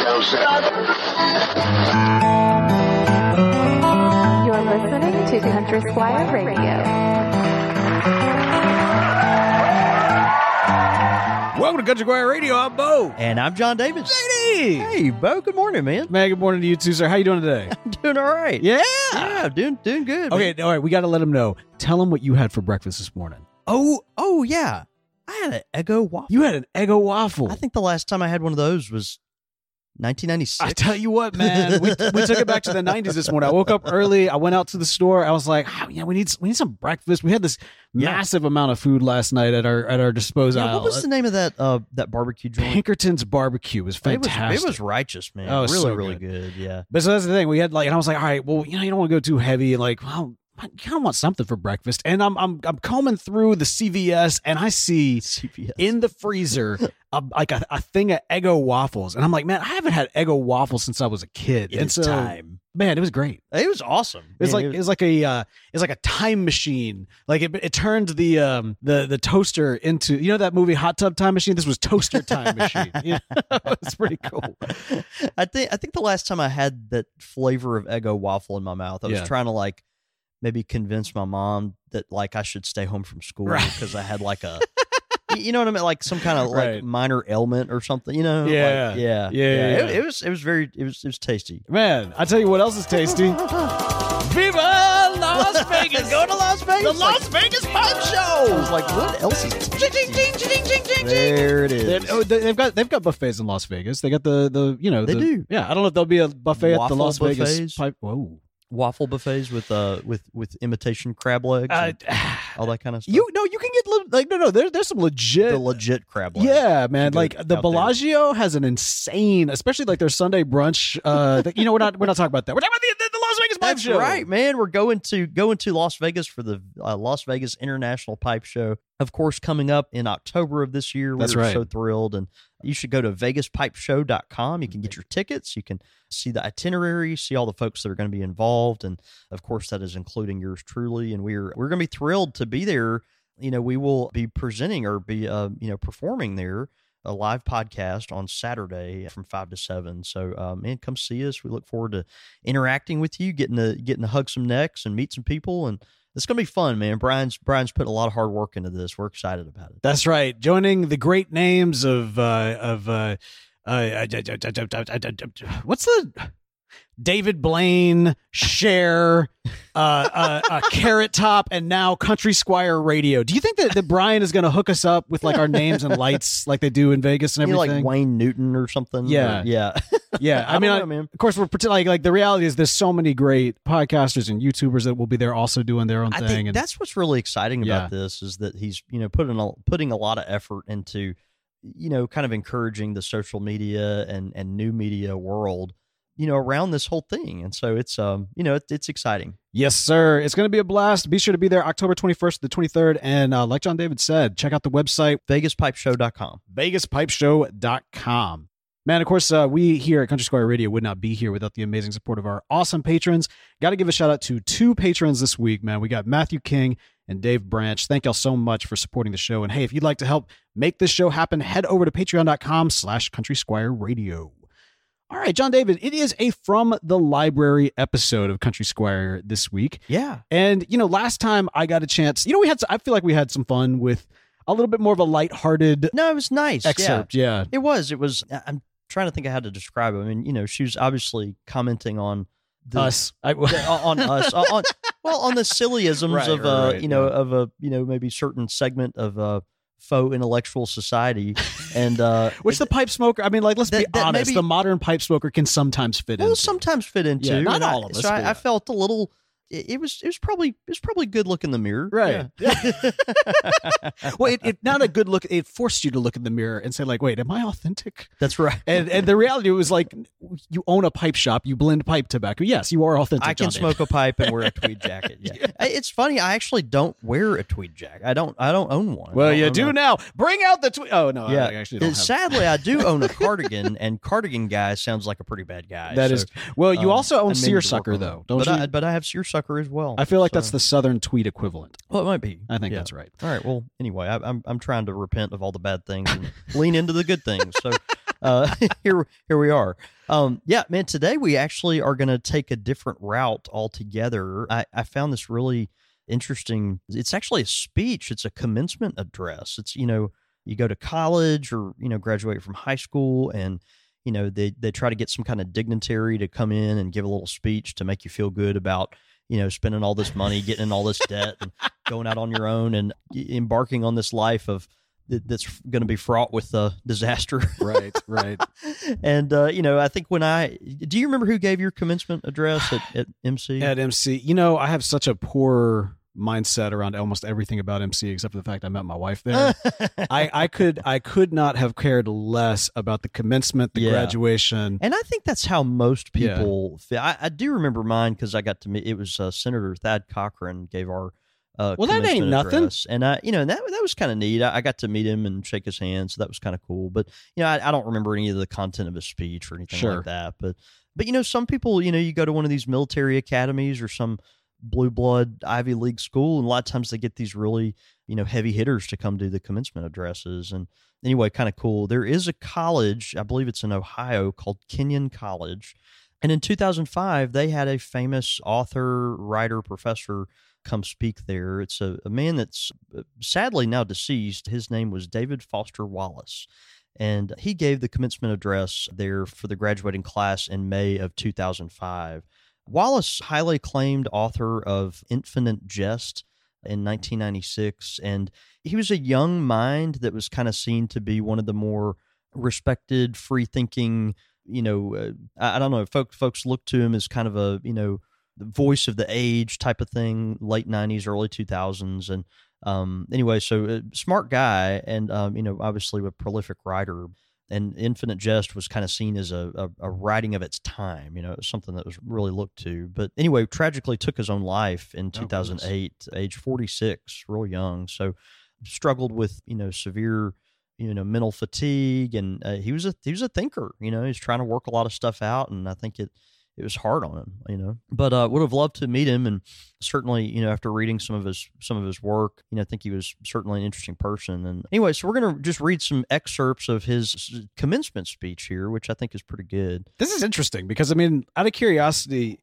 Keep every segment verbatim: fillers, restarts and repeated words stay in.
You're listening to Country Squire Radio. Welcome to Country Squire Radio. I'm Bo. And I'm John David. J D. Hey, Bo. Good morning, man. Man, good morning to you too, sir. How you doing today? I'm doing all right. Yeah. Yeah, doing doing good. Okay, man. all right. We got to let them know. Tell them what you had for breakfast this morning. Oh, oh yeah. I had an Eggo waffle. You had an Eggo waffle. I think the last time I had one of those was nineteen ninety-six. I tell you what, man, we, we took it back to the nineties this morning. I woke up early. I went out to the store. I was like, oh, yeah, we need we need some breakfast. We had this Yeah. massive amount of food last night at our at our disposal. Yeah, what was the name of that uh, that barbecue joint? Pinkerton's Barbecue was It was, fantastic. it was righteous, man. Oh, it was really, so really good. good. Yeah. But so that's the thing. We had like, and I was like, all right, well, you know, you don't want to go too heavy. And like, well, I kind of want something for breakfast. And I'm I'm I'm combing through the C V S, and I see C V S. in the freezer a, like a, a thing of Eggo waffles, and I'm like, man, I haven't had Eggo waffles since I was a kid. It and is so, time. man, it was great. It was awesome. It was Man, like it was like a uh, it was like a time machine. Like it, it turned the um the the toaster into, you know, that movie Hot Tub Time Machine. This was Toaster Time Machine. You know? It's pretty cool. I think I think the last time I had that flavor of Eggo waffle in my mouth, I was Yeah. trying to like maybe convince my mom that like I should stay home from school Right. because I had like a y- you know what I mean, like some kind of like Right. minor ailment or something, you know? Like, Yeah. yeah, Yeah, yeah, It, yeah. it was it was very it was it was tasty. Man, I tell you what else is tasty. Viva Las Vegas! Go to Las Vegas. The like, Las Vegas Pipe I Show. was like, what else is tasty? There it is. They, oh, they- they've got they've got buffets in Las Vegas. They got the the you know They the- do. Yeah, I don't know if there'll be a buffet at the Waffle Las Vegas buffets. Pipe. Whoa. Waffle buffets with uh with with imitation crab legs, Uh, and all that kind of stuff. you no, you can get le- like no no. There, there's some legit. the legit crab legs. Yeah, man. Should go Like the out there. Bellagio has an insane, especially like their Sunday brunch. Uh, that- you know, we're not we're not talking about that. We're talking about the, the, the Las Vegas Pipe That's Show. right, man. We're going to going to Las Vegas for the uh, Las Vegas International Pipe Show. Of course, coming up in October of this year. That's We're right. so thrilled. And you should go to vegas pipe show dot com. You can get your tickets. You can see the itinerary, see all the folks that are going to be involved. And of course, that is including yours truly. And we're we're going to be thrilled to be there. You know, we will be presenting or be, uh, you know, performing there, a live podcast on Saturday from five to seven. So, uh, man, come see us. We look forward to interacting with you, getting to getting to hug some necks and meet some people, and it's gonna be fun, man. Brian's Brian's put a lot of hard work into this. We're excited about it. That's right. Joining the great names of uh, of uh, uh, what's the David Blaine, Cher, uh, uh, uh, Carrot Top, and now Country Squire Radio. Do you think that, that Brian is going to hook us up with like our names and lights like they do in Vegas and You know, everything? like Wayne Newton or something. Yeah. Or- yeah. Yeah, I, I mean, don't I- know, man. of course, we're pretend- like like the reality is there's so many great podcasters and YouTubers that will be there also doing their own I thing. think and that's what's really exciting Yeah. about this is that he's, you know, putting a, putting a lot of effort into, you know, kind of encouraging the social media and, and new media world, you know, around this whole thing. And so it's, um, you know, it, it's exciting. yes, sir, it's going to be a blast. Be sure to be there October twenty-first to the twenty-third, and uh, like John David said, check out the website vegas pipe show dot com. vegas pipe show dot com. Man, of course, uh, we here at Country Squire Radio would not be here without the amazing support of our awesome patrons. Got to give a shout out to two patrons this week, man. We got Matthew King and Dave Branch. Thank y'all so much for supporting the show. And hey, if you'd like to help make this show happen, head over to patreon dot com slash Country Squire Radio. All right, John David, it is a From the Library episode of Country Squire this week. Yeah. And, you know, last time I got a chance, you know, we had, I feel like we had some fun with a little bit more of a lighthearted No, it was nice. excerpt. Yeah. Yeah. It was. It was. I'm trying to think of how to describe it. I mean, you know, she was obviously commenting on the, Us. I, the- on us, on, on well, on the sillyisms Right, of right, uh, right, you know, yeah. of a you know maybe certain segment of uh faux intellectual society, and uh, Which the pipe smoker, I mean, like, let's be That- that honest, maybe- the modern pipe smoker can sometimes fit will into. sometimes fit into. Yeah, not and I- all of us, So but I, yeah. I felt a little. It, it was. It was probably. It was probably good look in the mirror. Right. Yeah. Well, it, it not a good look. It forced you to look in the mirror and say, like, wait, am I authentic? That's right. And and the reality was like, you own a pipe shop, you blend pipe tobacco. Yes, you are authentic. I can John David. smoke a pipe and wear a tweed jacket. Yeah. I- It's funny. I actually don't wear a tweed jacket. I don't. I don't own one. Well, I don't you own do a- now. Bring out the tweet. Oh no, Yeah. I actually don't have. Sadly, I do own a cardigan, and cardigan guy sounds like a pretty bad guy. That so, is well. You um, also I own mean to seersucker work on though, it. don't but you? I, but I have seersucker as well. I feel like so- that's the southern tweed equivalent. Well, it might be. I think Yeah. that's right. All right. Well, anyway, I, I'm I'm trying to repent of all the bad things and lean into the good things. So, uh, here, here we are. Um, yeah, man, today we actually are going to take a different route altogether. I, I found this really interesting. It's actually a speech. It's a commencement address. It's, you know, you go to college or, you know, graduate from high school and, you know, they, they try to get some kind of dignitary to come in and give a little speech to make you feel good about, you know, spending all this money, getting in all this debt and going out on your own and embarking on this life of that's going to be fraught with uh, disaster. Right, right. And, uh, you know, I think when I, do you remember who gave your commencement address at, at M C? At M C, you know, I have such a poor mindset around almost everything about M C except for the fact I met my wife there. I, I could I could not have cared less about the commencement, the Yeah. graduation. And I think that's how most people feel. I, I do remember mine because I got to meet, it was uh, Senator Thad Cochran gave our uh, Well, that ain't commencement nothing. address. And, I, you know, that, that was kind of neat. I, I got to meet him and shake his hand, so that was kind of cool. But, you know, I, I don't remember any of the content of his speech or anything Sure. like that. But, but, you know, some people, you know, you go to one of these military academies or some blue blood Ivy League school, and a lot of times they get these really, you know, heavy hitters to come do the commencement addresses. And anyway, kind of cool. There is a college, I believe it's in Ohio, called Kenyon College. And in two thousand five, they had a famous author, writer, professor come speak there. It's a, a man that's sadly now deceased. His name was David Foster Wallace. And he gave the commencement address there for the graduating class in May of two thousand five. Wallace, highly acclaimed author of Infinite Jest in nineteen ninety-six, and he was a young mind that was kind of seen to be one of the more respected, free-thinking, you know, uh, I, I don't know, folks, folks look to him as kind of a, you know, the voice of the age type of thing, late nineties, early two thousands, and um, anyway, so uh, smart guy, and, um, you know, obviously a prolific writer. And Infinite Jest was kind of seen as a, a, a writing of its time, you know, it was something that was really looked to. But anyway, tragically took his own life in two thousand eight, Oh, age forty-six, real young. So struggled with, you know, severe, you know, mental fatigue. And uh, he was a he was a thinker, you know, he's trying to work a lot of stuff out. And I think it it was hard on him, you know, but uh, would have loved to meet him. And certainly, you know, after reading some of his some of his work, you know, I think he was certainly an interesting person. And anyway, so we're going to just read some excerpts of his commencement speech here, which I think is pretty good. This is interesting because, I mean, out of curiosity,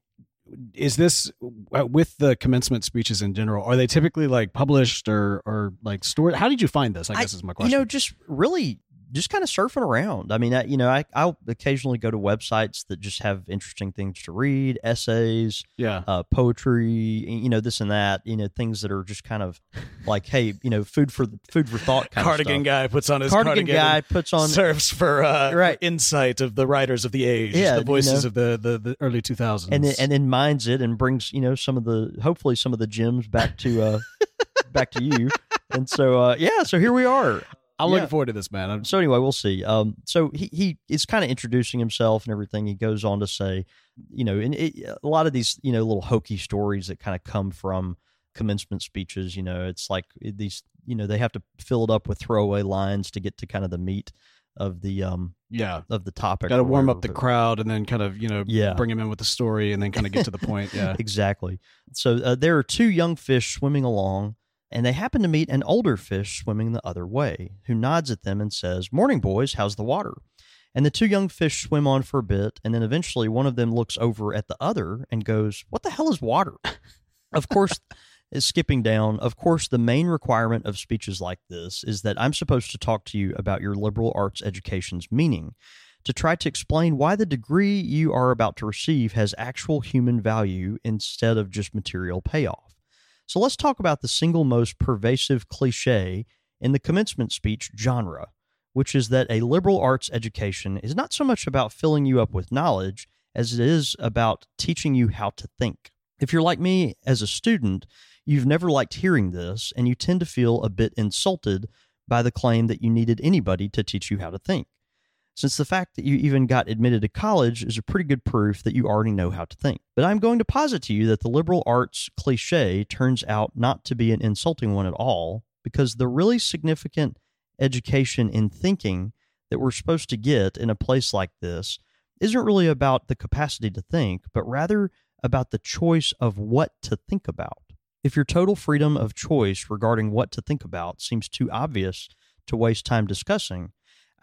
is this uh, with the commencement speeches in general, are they typically like published or or like stored? How did you find this? I guess I, is my question. You know, just really just kind of surfing around. I mean, I, you know, I, I'll occasionally go to websites that just have interesting things to read, essays, yeah. uh, poetry, you know, this and that, you know, things that are just kind of like, hey, you know, food for food for thought kind Cardigan of stuff. guy puts on his Cardigan, cardigan guy and puts on surfs for uh, Right. insight of the writers of the age, Yeah, the voices you know. of the, the, the early two thousands. and then, and then mines it and brings, you know, some of the hopefully some of the gems back to uh back to you. And so uh yeah, so here we are. I'm yeah. looking forward to this, man. I'm, So anyway, we'll see. Um, so he he is kind of introducing himself and everything. He goes on to say, you know, and it, a lot of these, you know, little hokey stories that kind of come from commencement speeches. You know, it's like these, you know, they have to fill it up with throwaway lines to get to kind of the meat of the um yeah. of the topic. Got to or warm up whatever, the but- crowd and then kind of, you know, Yeah. bring him in with the story and then kind of get to the point. Yeah. Exactly. So uh, there are two young fish swimming along, and they happen to meet an older fish swimming the other way, who nods at them and says, "Morning, boys, how's the water?" And the two young fish swim on for a bit, and then eventually one of them looks over at the other and goes, "What the hell is water?" Of course, is skipping down. Of course, the main requirement of speeches like this is that I'm supposed to talk to you about your liberal arts education's meaning, to try to explain why the degree you are about to receive has actual human value instead of just material payoff. So let's talk about the single most pervasive cliche in the commencement speech genre, which is that a liberal arts education is not so much about filling you up with knowledge as it is about teaching you how to think. If you're like me as a student, you've never liked hearing this, and you tend to feel a bit insulted by the claim that you needed anybody to teach you how to think, since the fact that you even got admitted to college is a pretty good proof that you already know how to think. But I'm going to posit to you that the liberal arts cliche turns out not to be an insulting one at all, because the really significant education in thinking that we're supposed to get in a place like this isn't really about the capacity to think, but rather about the choice of what to think about. If your total freedom of choice regarding what to think about seems too obvious to waste time discussing,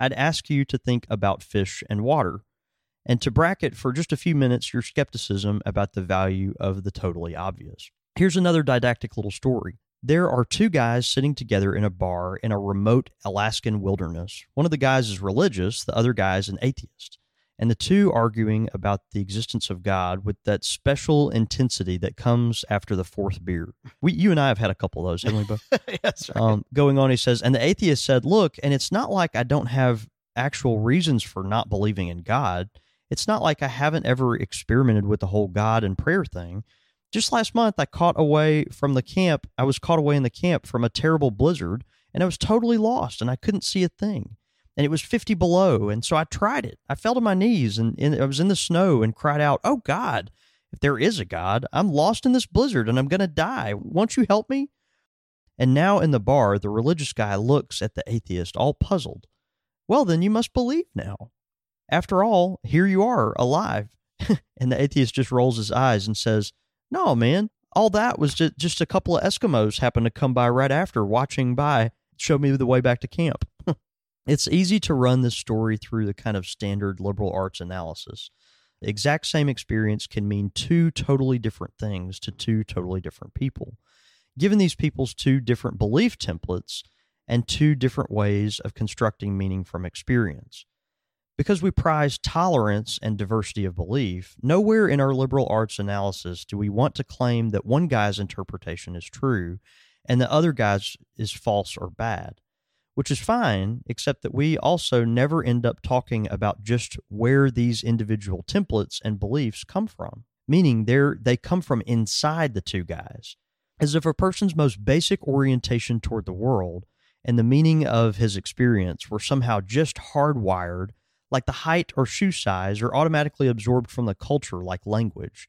I'd ask you to think about fish and water, and to bracket for just a few minutes your skepticism about the value of the totally obvious. Here's another didactic little story. There are two guys sitting together in a bar in a remote Alaskan wilderness. One of the guys is religious, the other guy is an atheist. And the two arguing about the existence of God with that special intensity that comes after the fourth beer. We, you and I have had a couple of those, haven't we, Bo? Yes, right. Um, going on, he says, and the atheist said, look, and it's not like I don't have actual reasons for not believing in God. It's not like I haven't ever experimented with the whole God and prayer thing. Just last month, I caught away from the camp. I was caught away in the camp from a terrible blizzard, and I was totally lost, and I couldn't see a thing. And it was fifty below, and so I tried it. I fell to my knees, and, and I was in the snow and cried out, oh, God, if there is a God, I'm lost in this blizzard, and I'm going to die. Won't you help me? And now in the bar, the religious guy looks at the atheist, all puzzled. Well, then you must believe now. After all, here you are, alive. And the atheist just rolls his eyes and says, no, man, all that was just, just a couple of Eskimos happened to come by right after, watching by, show me the way back to camp. It's easy to run this story through the kind of standard liberal arts analysis. The exact same experience can mean two totally different things to two totally different people. Given these people's two different belief templates and two different ways of constructing meaning from experience. Because we prize tolerance and diversity of belief, nowhere in our liberal arts analysis do we want to claim that one guy's interpretation is true and the other guy's is false or bad, which is fine, except that we also never end up talking about just where these individual templates and beliefs come from, meaning they're, they come from inside the two guys, as if a person's most basic orientation toward the world and the meaning of his experience were somehow just hardwired, like the height or shoe size, or automatically absorbed from the culture like language,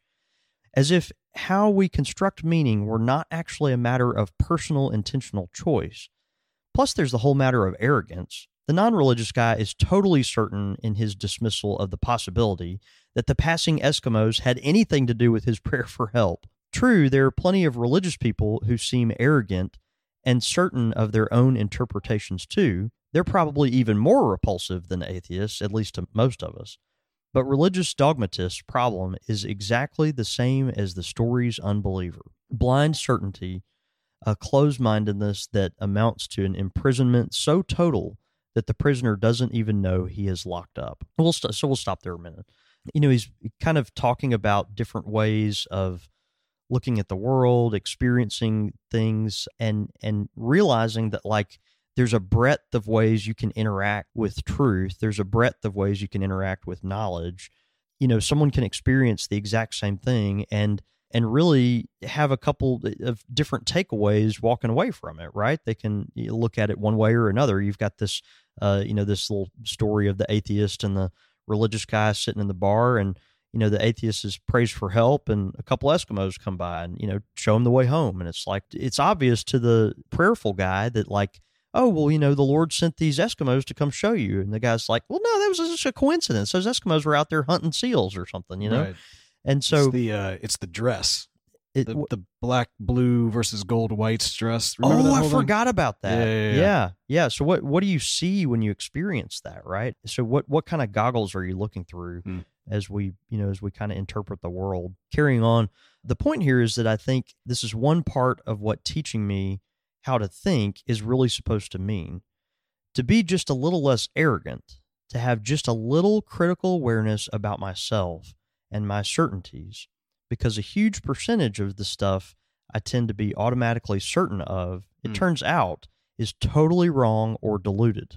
as if how we construct meaning were not actually a matter of personal intentional choice. Plus, there's the whole matter of arrogance. The non-religious guy is totally certain in his dismissal of the possibility that the passing Eskimos had anything to do with his prayer for help. True, there are plenty of religious people who seem arrogant and certain of their own interpretations too. They're probably even more repulsive than atheists, at least to most of us. But religious dogmatists' problem is exactly the same as the story's unbeliever. Blind certainty, a closed-mindedness that amounts to an imprisonment so total that the prisoner doesn't even know he is locked up. We'll st- so we'll stop there a minute. You know, he's kind of talking about different ways of looking at the world, experiencing things, and and realizing that, like, there's a breadth of ways you can interact with truth. There's a breadth of ways you can interact with knowledge. You know, someone can experience the exact same thing and and really have a couple of different takeaways walking away from it, right? They can look at it one way or another. You've got this, uh, you know, this little story of the atheist and the religious guy sitting in the bar, and, you know, the atheist is praised for help, and a couple Eskimos come by and, you know, show him the way home. And it's like, it's obvious to the prayerful guy that, like, oh, well, you know, the Lord sent these Eskimos to come show you. And the guy's like, well, no, that was just a coincidence. Those Eskimos were out there hunting seals or something, you know? Right. And so it's the uh, it's the dress, it, the, the black, blue versus gold, white dress. Remember oh, that I whole thing? forgot about that. Yeah, yeah, yeah, yeah. yeah. So what what do you see when you experience that, right? So what what kind of goggles are you looking through Hmm. as we you know as we kind of interpret the world? Carrying on, the point here is that I think this is one part of what teaching me how to think is really supposed to mean. To be just a little less arrogant, to have just a little critical awareness about myself and my certainties, because a huge percentage of the stuff I tend to be automatically certain of, it Hmm. turns out, is totally wrong or diluted.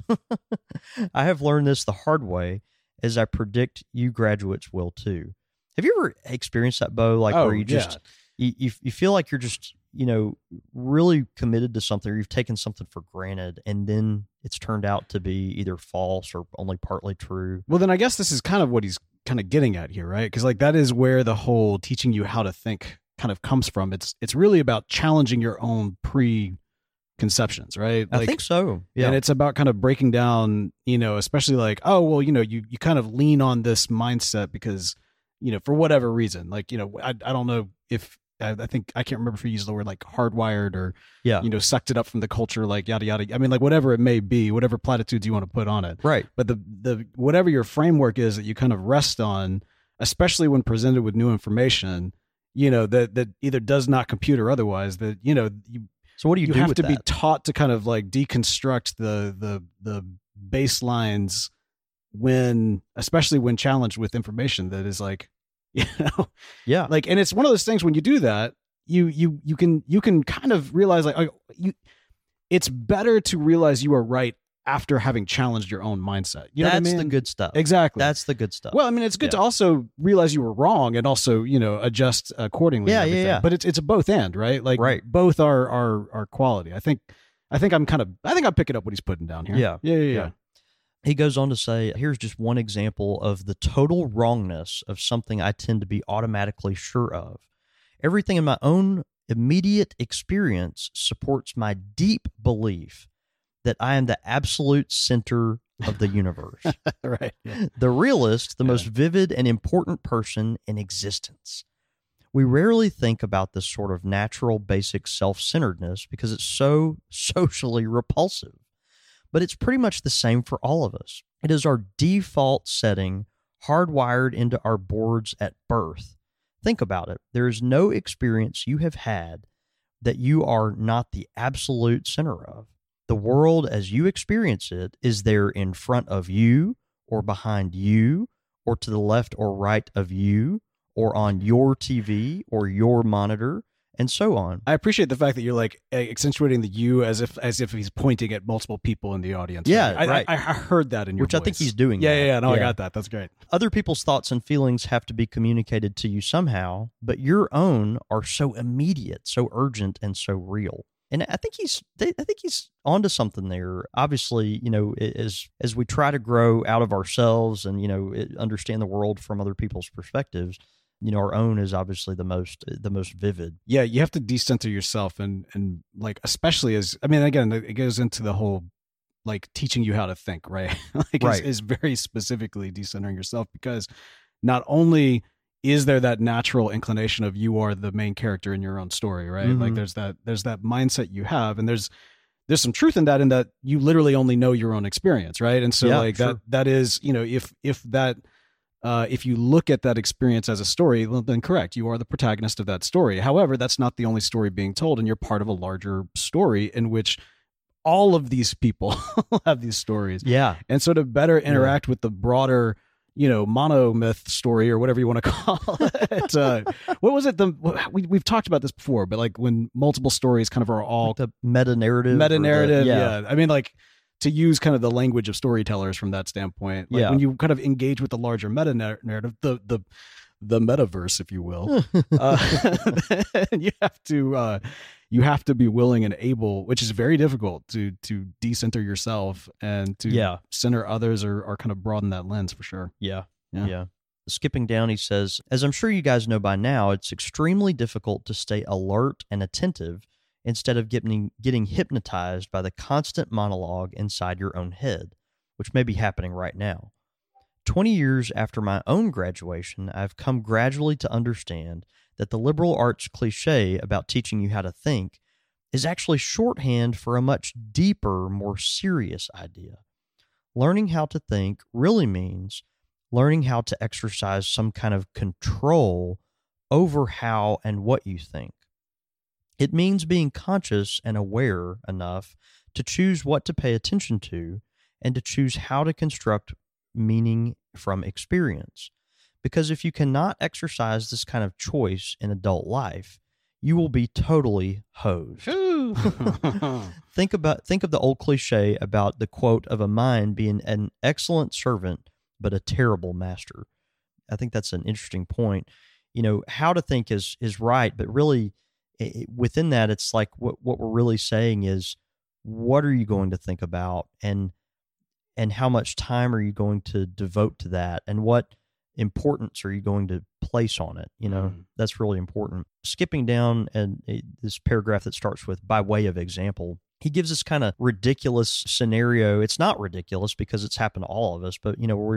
I have learned this the hard way, as I predict you graduates will too. Have you ever experienced that, Bo? Like Oh, where you just yeah. you, you you feel like you're just you know really committed to something, or you've taken something for granted, and then it's turned out to be either false or only partly true. Well, then I guess this is kind of what he's kind of getting at here, right? Because like that is where the whole teaching you how to think kind of comes from. It's it's really about challenging your own preconceptions, right? I Like, think so. Yeah. And it's about kind of breaking down, you know, especially like, oh, well, you know, you, you kind of lean on this mindset because, you know, for whatever reason, like, you know, I, I don't know if I, I think I can't remember if he used the word like hardwired or Yeah. you know sucked it up from the culture, like yada yada. I mean, like whatever it may be, whatever platitudes you want to put on it. Right. But the the whatever your framework is that you kind of rest on, especially when presented with new information, you know that that either does not compute or otherwise, that you know you. So what do you, you do have with to be that? taught to kind of like deconstruct the the the baselines when, especially when challenged with information that is like, you know, Yeah. like, and it's one of those things when you do that, you you you can you can kind of realize like, oh, you, it's better to realize you are right after having challenged your own mindset. You know That's what I mean? the good stuff. Exactly. That's the good stuff. Well, I mean, it's good Yeah. to also realize you were wrong and also, you know, adjust accordingly. Yeah, and yeah, everything. yeah. But it's it's a both and, right? Like, Right. both are are are quality. I think I think I'm kind of I think I'm picking up what he's putting down here. Yeah. yeah, yeah, yeah. Yeah. He goes on to say, here's just one example of the total wrongness of something I tend to be automatically sure of. Everything in my own immediate experience supports my deep belief that I am the absolute center of the universe. Right. Yeah. The realist, the Yeah. most vivid and important person in existence. We rarely think about this sort of natural, basic self-centeredness because it's so socially repulsive. But it's pretty much the same for all of us. It is our default setting hardwired into our boards at birth. Think about it. There is no experience you have had that you are not the absolute center of. The world as you experience it is there in front of you or behind you or to the left or right of you or on your T V or your monitor and so on. I appreciate the fact that you're like accentuating the you as if as if he's pointing at multiple people in the audience. Yeah, I, right. I, I heard that in your Which I think voice. he's doing Yeah, that. yeah, yeah. No, I Yeah. got that. That's great. Other people's thoughts and feelings have to be communicated to you somehow, but your own are so immediate, so urgent, and so real. And I think he's, I think he's onto something there. Obviously, you know, as as we try to grow out of ourselves and you know understand the world from other people's perspectives, you know, our own is obviously the most the most vivid. Yeah, you have to decenter yourself and and like especially as I mean again it goes into the whole like teaching you how to think, right? like Right. Is, is very specifically decentering yourself because not only is there that natural inclination of you are the main character in your own story, right? Mhm. Like there's that there's that mindset you have and there's there's some truth in that in that you literally only know your own experience, right? And so Yeah, like sure. that that is, you know, if if that Uh, if you look at that experience as a story, well, then correct, you are the protagonist of that story. However, that's not the only story being told, and you're part of a larger story in which all of these people have these stories. Yeah. And so to better interact with the broader, you know, monomyth story or whatever you want to call it. Uh, what was it? The we, We've talked about this before, but like when multiple stories kind of are all Like the meta narrative. meta narrative. Yeah. Yeah. I mean, like to use kind of the language of storytellers from that standpoint. Like Yeah. when you kind of engage with the larger meta narrative, the, the, the metaverse, if you will, uh, you have to, uh, you have to be willing and able, which is very difficult to, to decenter yourself and to Yeah. center others or, or kind of broaden that lens for sure. Yeah. Yeah. Yeah. Skipping down, he says, as I'm sure you guys know by now, it's extremely difficult to stay alert and attentive instead of getting getting hypnotized by the constant monologue inside your own head, which may be happening right now. Twenty years after my own graduation, I've come gradually to understand that the liberal arts cliche about teaching you how to think is actually shorthand for a much deeper, more serious idea. Learning how to think really means learning how to exercise some kind of control over how and what you think. It means being conscious and aware enough to choose what to pay attention to and to choose how to construct meaning from experience. Because if you cannot exercise this kind of choice in adult life, you will be totally hosed. think about think of the old cliche about the quote of a mind being an excellent servant but a terrible master. I think that's an interesting point. You know, how to think is is right, but really it, within that, it's like what what we're really saying is, what are you going to think about, and and how much time are you going to devote to that, and what importance are you going to place on it? You know, Mm. that's really important. Skipping down and uh, this paragraph that starts with by way of example, he gives this kind of ridiculous scenario. It's not ridiculous because it's happened to all of us, but you know, we're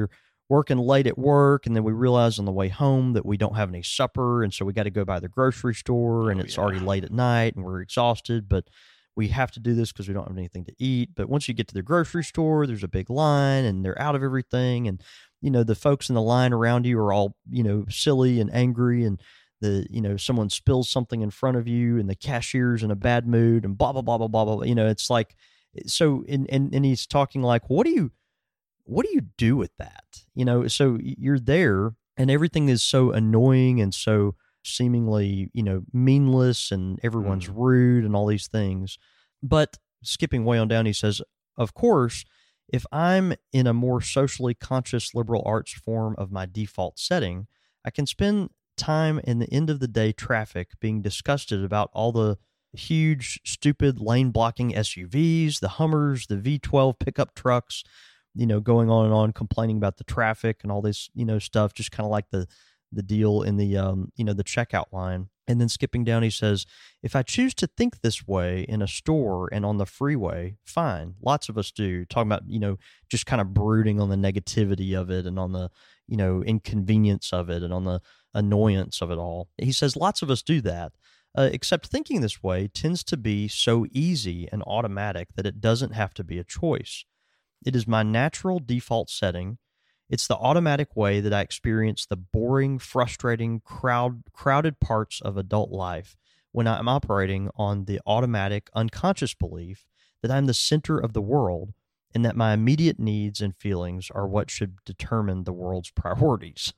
working late at work, and then we realize on the way home that we don't have any supper, and so we got to go by the grocery store, and Oh, it's yeah. already late at night, and we're exhausted, but we have to do this because we don't have anything to eat. But once you get to the grocery store, there's a big line, and they're out of everything, and you know the folks in the line around you are all you know silly and angry, and the you know someone spills something in front of you, and the cashier's in a bad mood, and blah blah blah blah blah blah. You know, it's like so, and and, and he's talking like, what do you what do you do with that? You know, so you're there and everything is so annoying and so seemingly, you know, meaningless, and everyone's Mm. rude and all these things. But skipping way on down, he says, of course, if I'm in a more socially conscious liberal arts form of my default setting, I can spend time in the end of the day traffic being disgusted about all the huge, stupid lane blocking S U Vs, the Hummers, the V twelve pickup trucks, you know, going on and on, complaining about the traffic and all this, you know, stuff, just kind of like the, the deal in the, um, you know, the checkout line. And then skipping down, he says, if I choose to think this way in a store and on the freeway, fine. Lots of us do. Talking about, you know, just kind of brooding on the negativity of it and on the, you know, inconvenience of it and on the annoyance of it all. He says lots of us do that, uh, except thinking this way tends to be so easy and automatic that it doesn't have to be a choice. It is my natural default setting. It's the automatic way that I experience the boring, frustrating, crowd, crowded parts of adult life when I'm operating on the automatic, unconscious belief that I'm the center of the world and that my immediate needs and feelings are what should determine the world's priorities.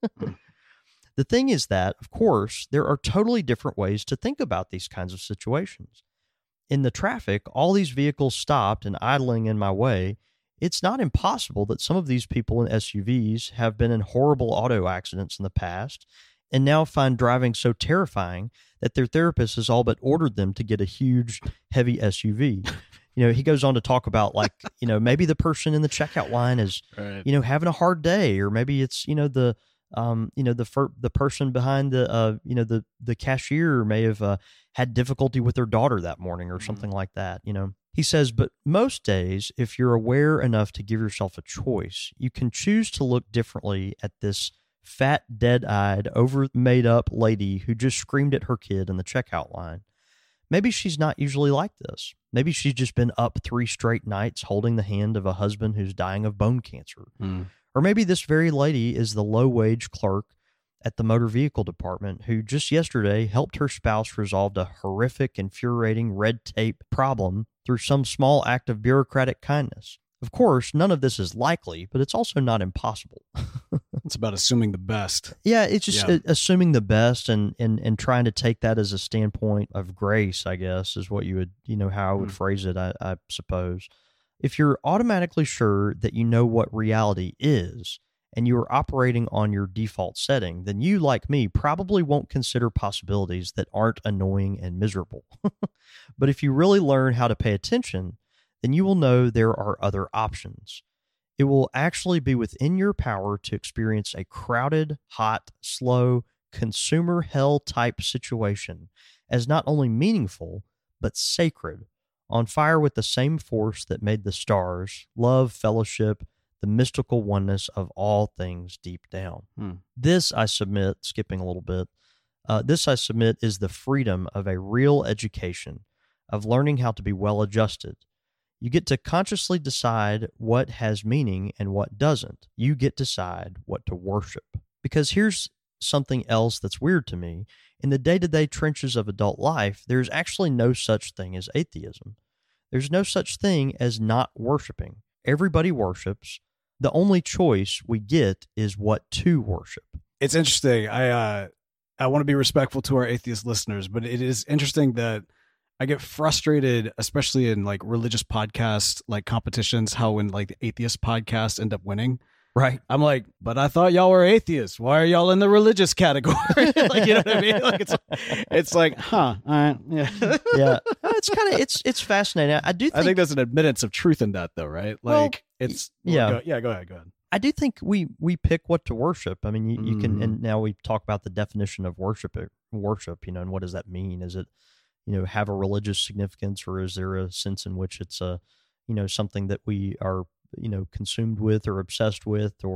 The thing is that, of course, there are totally different ways to think about these kinds of situations. In the traffic, all these vehicles stopped and idling in my way. It's not impossible that some of these people in S U Vs have been in horrible auto accidents in the past and now find driving so terrifying that their therapist has all but ordered them to get a huge, heavy S U V. You know, he goes on to talk about, like, you know, maybe the person in the checkout line is, Right. you know, having a hard day, or maybe it's, you know, the, um, you know, the fir- the person behind the, uh, you know, the the cashier may have uh, had difficulty with their daughter that morning or something like that, you know. He says, but most days, if you're aware enough to give yourself a choice, you can choose to look differently at this fat, dead-eyed, over-made-up lady who just screamed at her kid in the checkout line. Maybe she's not usually like this. Maybe she's just been up three straight nights holding the hand of a husband who's dying of bone cancer. Mm. Or maybe this very lady is the low-wage clerk at the motor vehicle department who just yesterday helped her spouse resolve a horrific, infuriating red tape problem through some small act of bureaucratic kindness. Of course, none of this is likely, but it's also not impossible. It's about assuming the best. Yeah, it's just Yeah. uh, assuming the best and, and, and trying to take that as a standpoint of grace, I guess, is what you would, you know, how I would Hmm. phrase it, I, I suppose. If you're automatically sure that you know what reality is, and you are operating on your default setting, then you, like me, probably won't consider possibilities that aren't annoying and miserable. But if you really learn how to pay attention, then you will know there are other options. It will actually be within your power to experience a crowded, hot, slow, consumer hell type situation as not only meaningful, but sacred, on fire with the same force that made the stars, love, fellowship, the mystical oneness of all things deep down. Hmm. This, I submit, skipping a little bit, uh, this, I submit, is the freedom of a real education, of learning how to be well adjusted. You get to consciously decide what has meaning and what doesn't. You get to decide what to worship. Because here's something else that's weird to me. In the day-to-day trenches of adult life, there's actually no such thing as atheism. There's no such thing as not worshiping. Everybody worships. The only choice we get is what to worship. It's interesting. I uh, I want to be respectful to our atheist listeners, but it is interesting that I get frustrated, especially in like religious podcast like competitions, how when like the atheist podcasts end up winning. Right. I'm like, but I thought y'all were atheists. Why are y'all in the religious category? Like, you know what I mean? Like it's it's like, huh? All right, yeah. Yeah. It's kind of it's it's fascinating. I do think, I think there's an admittance of truth in that, though, right? Like Well, it's yeah. Go, yeah. Go ahead. Go ahead. I do think we we pick what to worship. I mean, you, you can, Mhm. and now we talk about the definition of worship. Worship, you know, and what does that mean? Is it, you know, have a religious significance, or is there a sense in which it's a, you know, something that we are, you know, consumed with or obsessed with, or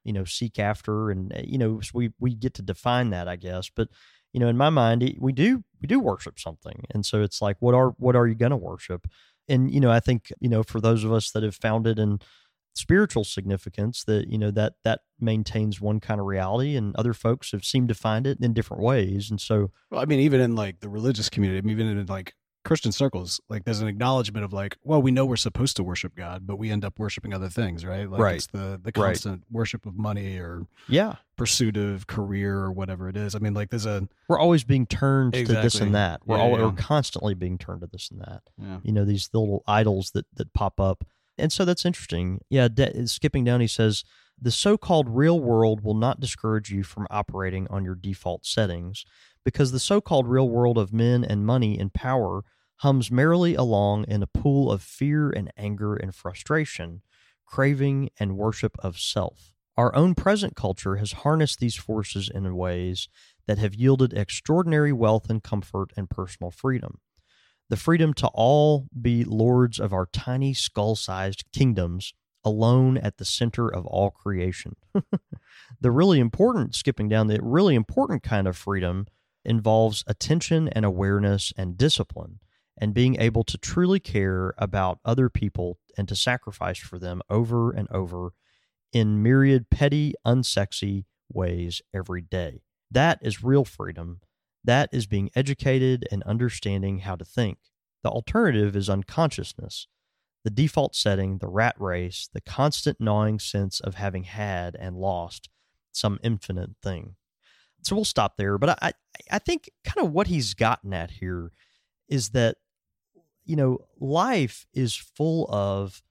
you know, seek after. And, you know, so we, we get to define that, I guess. But, you know, in my mind, we do, we do worship something. And so it's like, what are, what are you going to worship? And, you know, I think, you know, for those of us that have found it in spiritual significance, that, you know, that, that maintains one kind of reality, and other folks have seemed to find it in different ways. And so, well, I mean, even in like the religious community, I mean, even in like Christian circles, like there's an acknowledgement of like, well, we know we're supposed to worship God, but we end up worshiping other things, right? Like Right. it's the, the Right. constant worship of money or yeah, pursuit of career or whatever it is. I mean, like there's a, we're always being turned to this Exactly. and that. We're Yeah, all, yeah. we're constantly being turned to this and that. yeah. You know, these little idols that, that pop up. And so that's interesting. Yeah. De- skipping down, he says, the so-called real world will not discourage you from operating on your default settings, because the so-called real world of men and money and power hums merrily along in a pool of fear and anger and frustration, craving and worship of self. Our own present culture has harnessed these forces in ways that have yielded extraordinary wealth and comfort and personal freedom. The freedom to all be lords of our tiny skull-sized kingdoms, alone at the center of all creation. The really important, skipping down, the really important kind of freedom involves attention and awareness and discipline, and being able to truly care about other people and to sacrifice for them over and over in myriad petty, unsexy ways every day. That is real freedom. That is being educated and understanding how to think. The alternative is unconsciousness, the default setting, the rat race, the constant gnawing sense of having had and lost some infinite thing. So we'll stop there. But I, I think kind of what he's gotten at here is that, you know, life is full of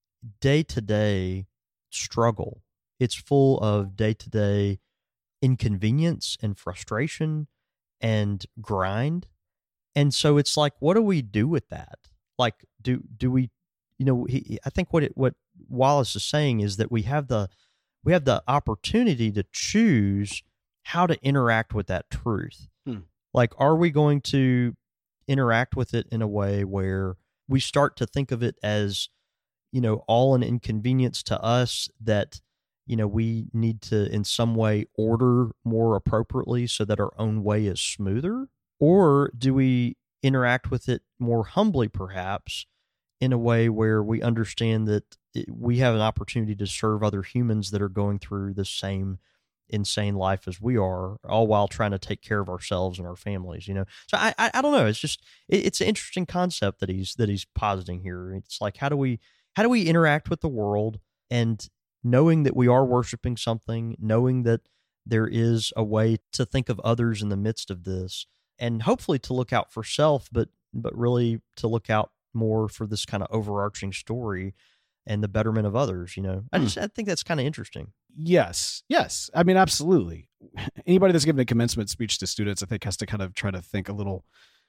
day-to-day struggle. It's full of day-to-day inconvenience and frustration and grind. And so it's like, what do we do with that? Like, do do we, you know, he, I think what it, what Wallace is saying is that we have the we have the opportunity to choose how to interact with that truth. Hmm. Like, are we going to interact with it in a way where we start to think of it as, you know, all an inconvenience to us that, you know, we need to in some way order more appropriately so that our own way is smoother? Or do we interact with it more humbly, perhaps, in a way where we understand that it, we have an opportunity to serve other humans that are going through the same insane life as we are, all while trying to take care of ourselves and our families, you know? So I, I, I don't know. It's just, it, it's an interesting concept that he's, that he's positing here. It's like, how do we, how do we interact with the world, and knowing that we are worshiping something, knowing that there is a way to think of others in the midst of this, and hopefully to look out for self, but, but really to look out more for this kind of overarching story and the betterment of others, you know? I just, I think that's kind of interesting. Yes. Yes. I mean, absolutely. Anybody that's giving a commencement speech to students, I think, has to kind of try to think a little.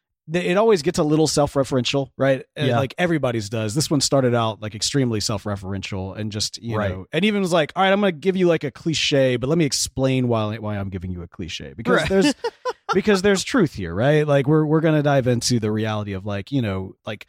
It always gets a little self-referential, right? Yeah. Like everybody's does. This one started out like extremely self-referential and just, you Right. know, and even was like, all right, I'm going to give you like a cliche, but let me explain why why I'm giving you a cliche, because Right. there's because there's truth here, right? Like we're we're going to dive into the reality of like, you know, like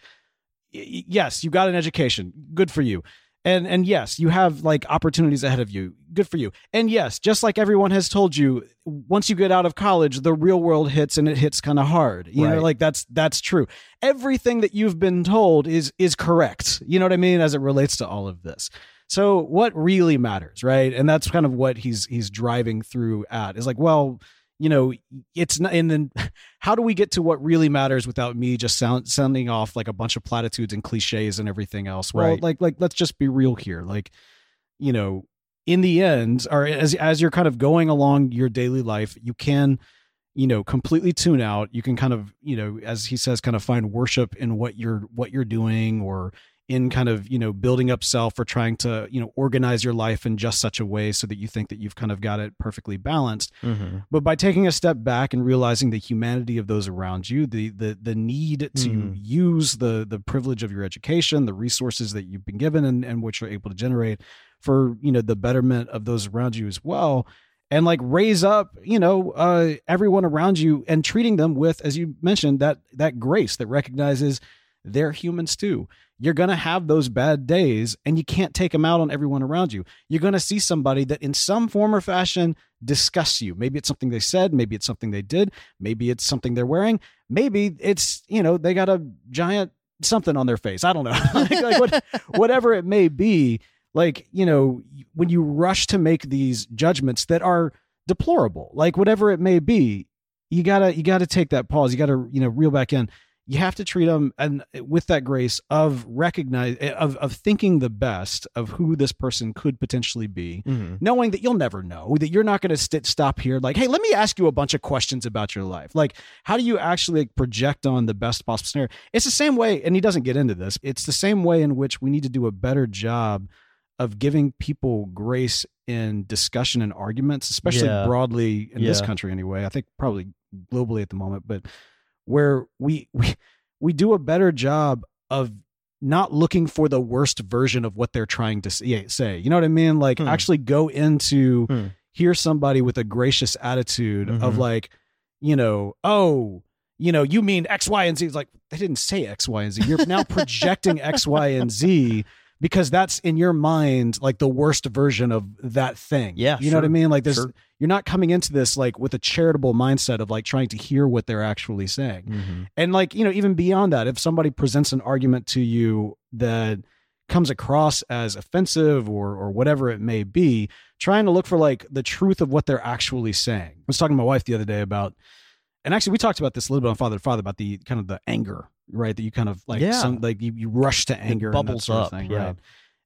y- yes, you got an education, good for you. And and yes, you have like opportunities ahead of you. Good for you. And yes, just like everyone has told you, once you get out of college, the real world hits, and it hits kind of hard. You know, Right. like that's that's true. Everything that you've been told is is correct. You know what I mean, as it relates to all of this. So what really matters, right? And that's kind of what he's he's driving through at is like, well, you know, it's not, and then how do we get to what really matters without me just sound, sounding off like a bunch of platitudes and cliches and everything else? Well, Right. like, like, let's just be real here. Like, you know, in the end, or as, as you're kind of going along your daily life, you can, you know, completely tune out. You can kind of, you know, as he says, kind of find worship in what you're, what you're doing, or in kind of, you know, building up self, or trying to, you know, organize your life in just such a way so that you think that you've kind of got it perfectly balanced. Mm-hmm. But by taking a step back and realizing the humanity of those around you, the the the need to Mhm. use the the privilege of your education, the resources that you've been given, and, and which you're able to generate for, you know, the betterment of those around you as well, and like raise up, you know, uh, everyone around you, and treating them with, as you mentioned, that that grace that recognizes they're humans too. You're going to have those bad days, and you can't take them out on everyone around you. You're going to see somebody that in some form or fashion disgusts you. Maybe it's something they said. Maybe it's something they did. Maybe it's something they're wearing. Maybe it's, you know, they got a giant something on their face. I don't know. like, like what, whatever it may be, like, you know, when you rush to make these judgments that are deplorable, like whatever it may be, you gotta, you gotta take that pause. You gotta, you know, reel back in. You have to treat them and with that grace of recognize of of thinking the best of who this person could potentially be, mm-hmm. knowing that you'll never know, that you're not going to st- stop here. Like, hey, let me ask you a bunch of questions about your life. Like, how do you actually like, project on the best possible scenario? It's the same way, and he doesn't get into this. It's the same way in which we need to do a better job of giving people grace in discussion and arguments, especially yeah. broadly in yeah. this country anyway. I think probably globally at the moment, but where we, we we do a better job of not looking for the worst version of what they're trying to say. You know what I mean? Like hmm. actually go into hmm. hear somebody with a gracious attitude mm-hmm. of like, you know, oh, you know, you mean X, Y, and Z. It's like, they didn't say X, Y, and Z. You're now projecting X, Y, and Z because that's in your mind like the worst version of that thing. Yeah, you know sure. what I mean? Like this, sure. you're not coming into this like with a charitable mindset of like trying to hear what they're actually saying. Mm-hmm. And like, you know, even beyond that, if somebody presents an argument to you that comes across as offensive or or whatever it may be, trying to look for like the truth of what they're actually saying. I was talking to my wife the other day about, and actually we talked about this a little bit on Father to Father about the kind of the anger, right? That you kind of like, yeah. some, like you, you rush to anger, it bubbles and that sort up, of thing, yeah. right?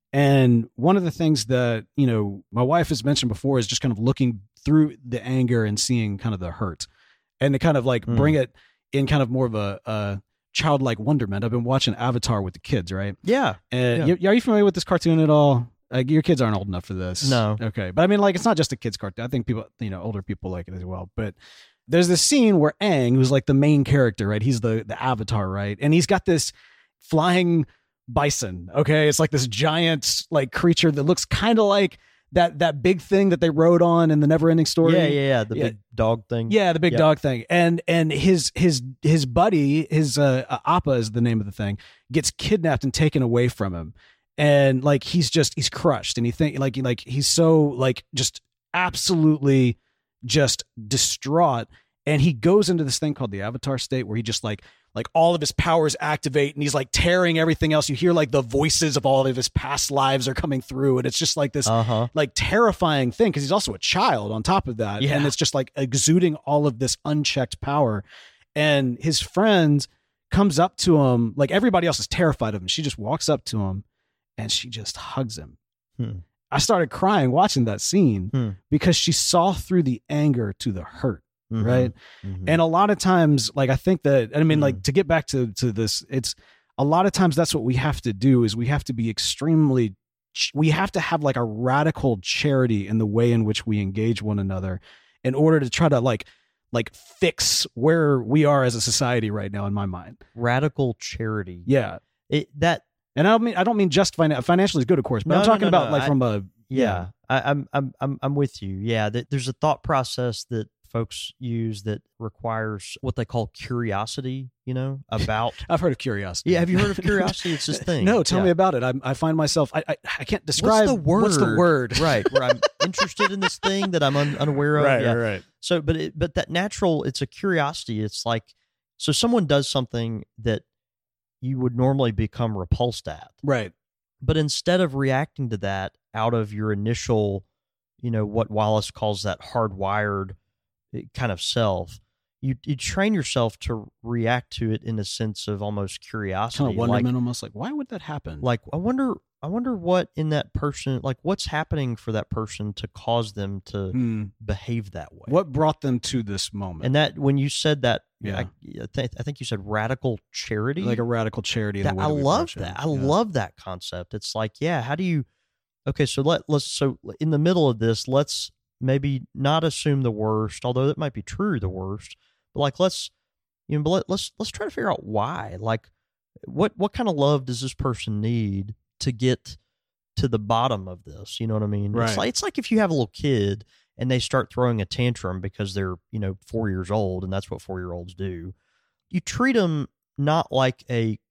And one of the things that, you know, my wife has mentioned before is just kind of looking through the anger and seeing kind of the hurt and to kind of like mm. bring it in kind of more of a, a childlike wonderment. I've been watching Avatar with the kids, right? Yeah. And yeah. You, are you familiar with this cartoon at all? Like your kids aren't old enough for this. No. Okay. But I mean, like, it's not just a kid's cartoon. I think people, you know, older people like it as well. But there's this scene where Aang, who's like the main character, right? He's the, the Avatar, right? And he's got this flying bison. Okay. It's like this giant like creature that looks kind of like that, that big thing that they rode on in the Neverending Story. Yeah. Yeah. yeah. The yeah. big dog thing. Yeah. The big yeah. dog thing. And, and his, his, his buddy, his, uh, uh, Appa is the name of the thing, gets kidnapped and taken away from him. And like, he's just, he's crushed and he think like, like he's so like just absolutely just distraught. And he goes into this thing called the Avatar state where he just like, like all of his powers activate and he's like tearing everything else. You hear like the voices of all of his past lives are coming through. And it's just like this uh-huh. like terrifying thing. Cause he's also a child on top of that. Yeah. And it's just like exuding all of this unchecked power. And his friend comes up to him. Like everybody else is terrified of him. She just walks up to him and she just hugs him. Hmm. I started crying watching that scene hmm. because she saw through the anger to the hurt. Mm-hmm. Right. Mm-hmm. And a lot of times, like, I think that, I mean, mm-hmm. like to get back to, to this, it's a lot of times that's what we have to do is we have to be extremely, we have to have like a radical charity in the way in which we engage one another in order to try to like, like fix where we are as a society right now in my mind. Radical charity. Yeah. It, that, and I don't mean, I don't mean just finan- financially is good, of course, but no, I'm talking no, no, about no. like I, from a, yeah, yeah. I, I'm, I'm, I'm, I'm with you. Yeah. That there's a thought process that folks use that requires what they call curiosity, you know, about. I've heard of curiosity. Yeah. Have you heard of curiosity? It's this thing. No, tell yeah. me about it. I, I find myself, I, I, I can't describe. What's the word? What's the word? Right. Where I'm interested in this thing that I'm un, unaware of. Right, yeah. right, right. So, but, it, but that natural, it's a curiosity. It's like, so someone does something that you would normally become repulsed at. Right. But instead of reacting to that out of your initial, you know, what Wallace calls that hardwired kind of self, you you train yourself to react to it in a sense of almost curiosity, kind of wonderment, like, almost like why would that happen? Like I wonder, I wonder what in that person, like what's happening for that person to cause them to hmm. behave that way. What brought them to this moment? And that when you said that, yeah, I, I, th- I think you said radical charity, like a radical charity. In that, the way I that love that. I yeah. love that concept. It's like, yeah, how do you? Okay, so let let's so in the middle of this, let's maybe not assume the worst, although that might be true, the worst. But like, let's you know, but let, let's let's try to figure out why. Like, what what kind of love does this person need to get to the bottom of this? You know what I mean? Right. It's like it's like if you have a little kid and they start throwing a tantrum because they're you know four years old, and that's what four year olds do. You treat them not like a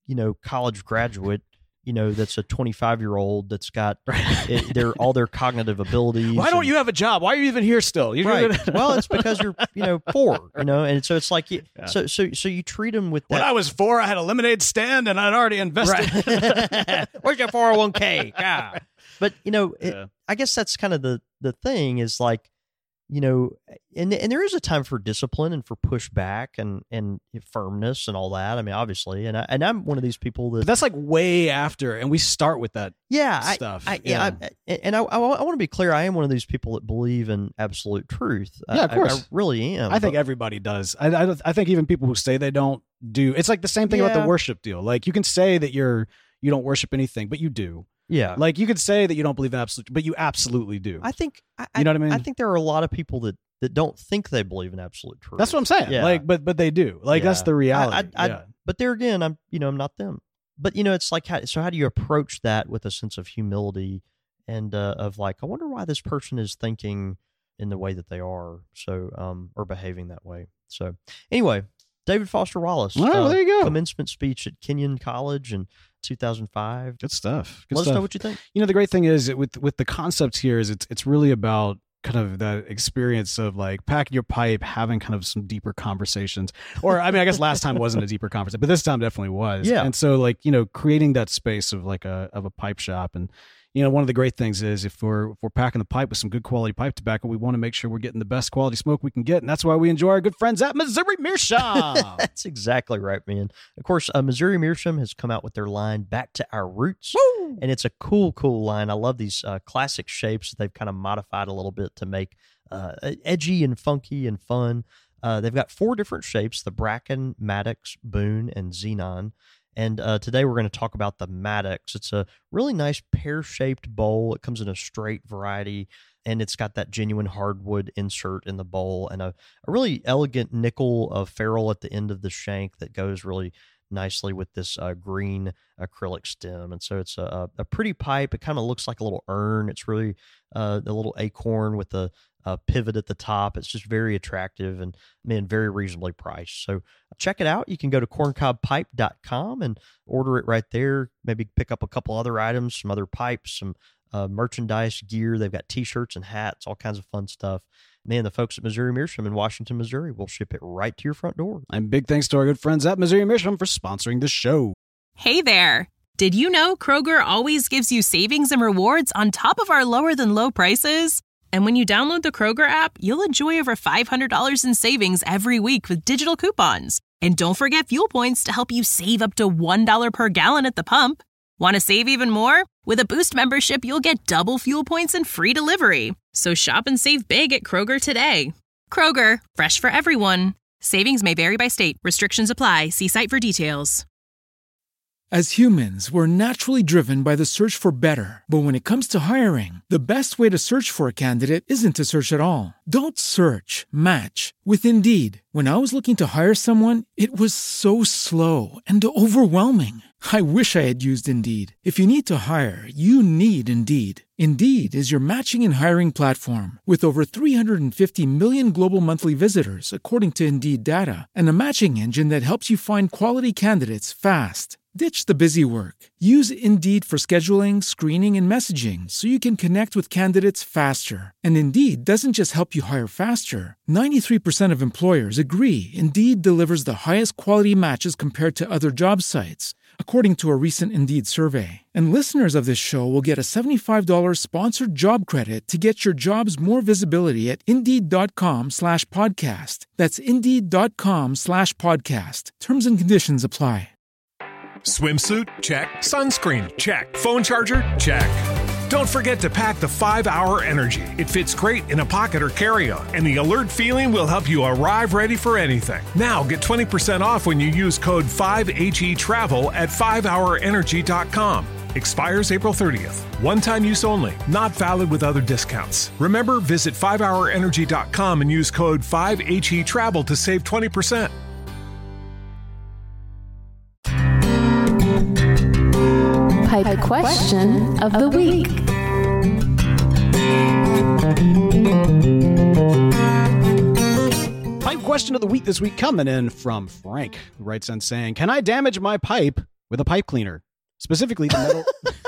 you know, college graduate, you know, that's a twenty-five year old that's got it, their all their cognitive abilities. Why don't and, you have a job? Why are you even here still? You're right. Gonna... Well, it's because you're, you know, poor, you know, and so it's like, you, yeah. so, so, so you treat them with that. When I was four, I had a lemonade stand and I'd already invested. Right. Where's your four oh one k? Yeah. But, you know, it, yeah. I guess that's kind of the, the thing is like, you know, and and there is a time for discipline and for pushback and, and firmness and all that. I mean, obviously, and I, and I'm one of these people that but that's like way after, and we start with that. Yeah, stuff. I, I, yeah, I, and I, I, I want to be clear. I am one of these people that believe in absolute truth. Yeah, of I, course, I, I really am. I think but, everybody does. I, I, I think even people who say they don't do. It's like the same thing yeah. about the worship deal. Like you can say that you're you don't worship anything, but you do. Yeah, like you could say that you don't believe in absolute, but you absolutely do. I think. I, you know what I mean? I think there are a lot of people that. that don't think they believe in absolute truth. That's what I'm saying. Yeah. Like, but but they do. Like yeah. that's the reality. I, I, yeah. I, but there again, I'm you know I'm not them. But you know, it's like how, so how do you approach that with a sense of humility and uh, of like, I wonder why this person is thinking in the way that they are, so um or behaving that way. So anyway, David Foster Wallace. Well, uh, there you go. Commencement speech at Kenyon College in two thousand five. Good stuff. Good Let stuff. us know what you think. You know, the great thing is it, with with the concepts here is it's it's really about kind of that experience of like packing your pipe, having kind of some deeper conversations. Or, I mean, I guess last time wasn't a deeper conversation, but this time definitely was. Yeah. And so like, you know, creating that space of like a, of a pipe shop. And, you know, one of the great things is if we're, if we're packing the pipe with some good quality pipe tobacco, we want to make sure we're getting the best quality smoke we can get. And that's why we enjoy our good friends at Missouri Meerschaum. That's exactly right, man. Of course, uh, Missouri Meerschaum has come out with their line Back to Our Roots. Woo! And it's a cool, cool line. I love these uh, classic shapes that they've kind of modified a little bit to make uh, edgy and funky and fun. Uh, they've got four different shapes, the Bracken, Maddox, Boone, and Xenon. And uh, today we're going to talk about the Maddox. It's a really nice pear-shaped bowl. It comes in a straight variety, and it's got that genuine hardwood insert in the bowl and a, a really elegant nickel of ferrule at the end of the shank that goes really nicely with this uh, green acrylic stem. And so it's a, a pretty pipe. It kind of looks like a little urn. It's really uh, a little acorn with a Uh, pivot at the top. It's just very attractive and, man, very reasonably priced. So check it out. You can go to corncob pipe dot com and order it right there. Maybe pick up a couple other items, some other pipes, some uh, merchandise gear. They've got T-shirts and hats, all kinds of fun stuff. Man, the folks at Missouri Meerschaum in Washington, Missouri will ship it right to your front door. And big thanks to our good friends at Missouri Meerschaum for sponsoring the show. Hey there. Did you know Kroger always gives you savings and rewards on top of our lower than low prices? And when you download the Kroger app, you'll enjoy over five hundred dollars in savings every week with digital coupons. And don't forget fuel points to help you save up to one dollar per gallon at the pump. Want to save even more? With a Boost membership, you'll get double fuel points and free delivery. So shop and save big at Kroger today. Kroger, fresh for everyone. Savings may vary by state. Restrictions apply. See site for details. As humans, we're naturally driven by the search for better. But when it comes to hiring, the best way to search for a candidate isn't to search at all. Don't search, match with Indeed. When I was looking to hire someone, it was so slow and overwhelming. I wish I had used Indeed. If you need to hire, you need Indeed. Indeed is your matching and hiring platform with over three hundred fifty million global monthly visitors, according to Indeed data, and a matching engine that helps you find quality candidates fast. Ditch the busy work. Use Indeed for scheduling, screening, and messaging so you can connect with candidates faster. And Indeed doesn't just help you hire faster. ninety-three percent of employers agree Indeed delivers the highest quality matches compared to other job sites, according to a recent Indeed survey. And listeners of this show will get a seventy-five dollars sponsored job credit to get your jobs more visibility at Indeed.com slash podcast. That's Indeed.com slash podcast. Terms and conditions apply. Swimsuit? Check. Sunscreen? Check. Phone charger? Check. Don't forget to pack the five hour Energy. It fits great in a pocket or carry-on, and the alert feeling will help you arrive ready for anything. Now get twenty percent off when you use code five H E travel at five hour energy dot com. Expires April thirtieth. One-time use only. Not valid with other discounts. Remember, visit five hour energy dot com and use code five H E travel to save twenty percent. Pipe question of the week. Pipe question of the week this week coming in from Frank, who writes in saying, can I damage my pipe with a pipe cleaner. Specifically, the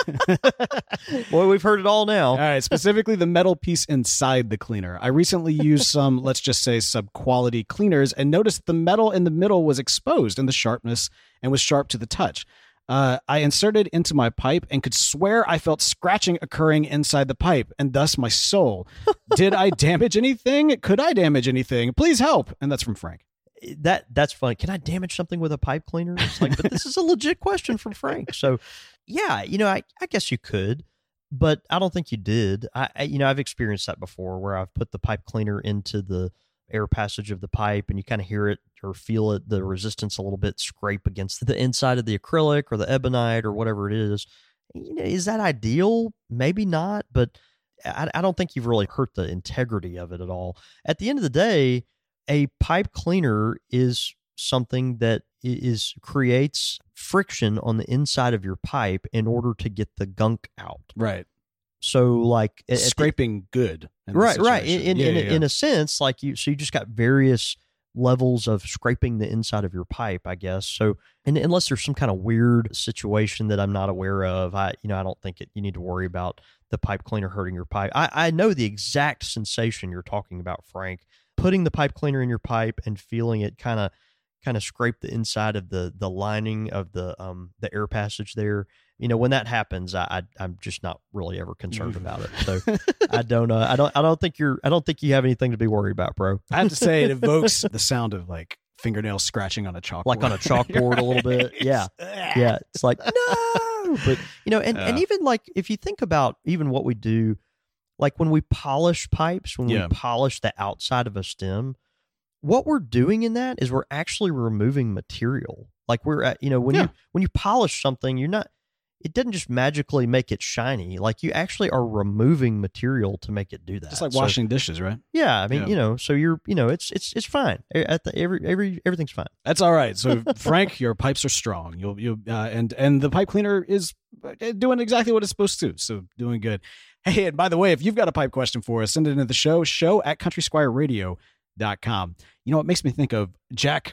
metal. Boy, we've heard it all now. All right, specifically the metal piece inside the cleaner. I recently used some, let's just say, sub-quality cleaners and noticed the metal in the middle was exposed in the sharpness and was sharp to the touch. Uh, I inserted into my pipe and could swear I felt scratching occurring inside the pipe, and thus my soul. Did I damage anything? Could I damage anything? Please help. And that's from Frank. That that's funny. Can I damage something with a pipe cleaner? It's like, but this is a legit question from Frank. So, yeah, you know, I, I guess you could, but I don't think you did. I, I you know I've experienced that before, where I've put the pipe cleaner into the air passage of the pipe, and you kind of hear it or feel it, the resistance a little bit scrape against the inside of the acrylic or the ebonite or whatever it is. You know, is that ideal? Maybe not, but I, I don't think you've really hurt the integrity of it at all. At the end of the day, a pipe cleaner is something that is creates friction on the inside of your pipe in order to get the gunk out. Right. So like scraping the, good. Right, right. In in, yeah, in, yeah, yeah. in a sense, like you, so you just got various levels of scraping the inside of your pipe, I guess. So, and unless there's some kind of weird situation that I'm not aware of, I, you know, I don't think it, you need to worry about the pipe cleaner hurting your pipe. I, I know the exact sensation you're talking about, Frank. Putting the pipe cleaner in your pipe and feeling it kind of kind of scrape the inside of the the lining of the um the air passage there. You know, when that happens, I, I I'm just not really ever concerned about it. So I don't uh, I don't I don't think you're I don't think you have anything to be worried about, bro. I have to say it evokes the sound of like fingernails scratching on a chalkboard, like on a chalkboard a little bit. Yeah, yeah. It's like no, but you know, and, uh, and even like if you think about even what we do. Like when we polish pipes, when yeah. we polish the outside of a stem, what we're doing in that is we're actually removing material. Like we're at, you know, when yeah. you when you polish something, you're not, it doesn't just magically make it shiny. Like you actually are removing material to make it do that. Just like so, washing dishes, right? Yeah, I mean, yeah. you know, so you're, you know, it's it's it's fine. At the every every everything's fine. That's all right. So Frank, your pipes are strong. You'll you uh, and and the pipe cleaner is doing exactly what it's supposed to. So doing good. Hey, and by the way, if you've got a pipe question for us, send it into the show, show at country squire radio dot com. You know, it makes me think of Jack